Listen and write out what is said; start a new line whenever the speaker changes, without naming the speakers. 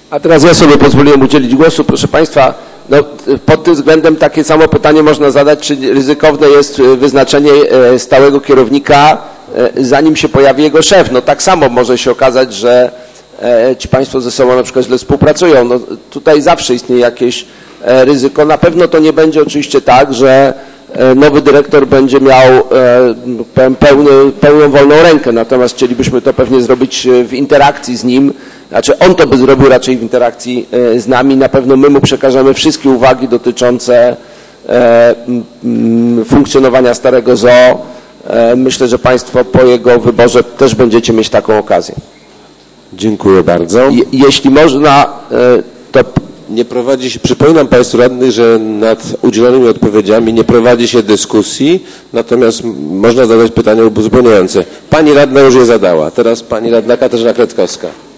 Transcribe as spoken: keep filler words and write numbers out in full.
A teraz ja sobie pozwoliłem udzielić głosu. Proszę Państwa, no, pod tym względem takie samo pytanie można zadać, czy ryzykowne jest wyznaczenie stałego kierownika, zanim się pojawi jego szef. No tak samo może się okazać, że ci Państwo ze sobą na przykład źle współpracują. No, tutaj zawsze istnieje jakieś ryzyko. Na pewno to nie będzie oczywiście tak, że nowy dyrektor będzie miał pełny, pełną wolną rękę, natomiast chcielibyśmy to pewnie zrobić w interakcji z nim. Znaczy on to by zrobił raczej w interakcji z nami. Na pewno my mu przekażemy wszystkie uwagi dotyczące funkcjonowania Starego Zoo. Myślę, że Państwo po jego wyborze też będziecie mieć taką okazję.
Dziękuję bardzo.
Je, jeśli można, to...
Nie prowadzi się, przypominam Państwu radnych, że nad udzielonymi odpowiedziami nie prowadzi się dyskusji, natomiast można zadać pytania uzupełniające. Pani radna już je zadała. Teraz Pani radna Katarzyna Kretkowska.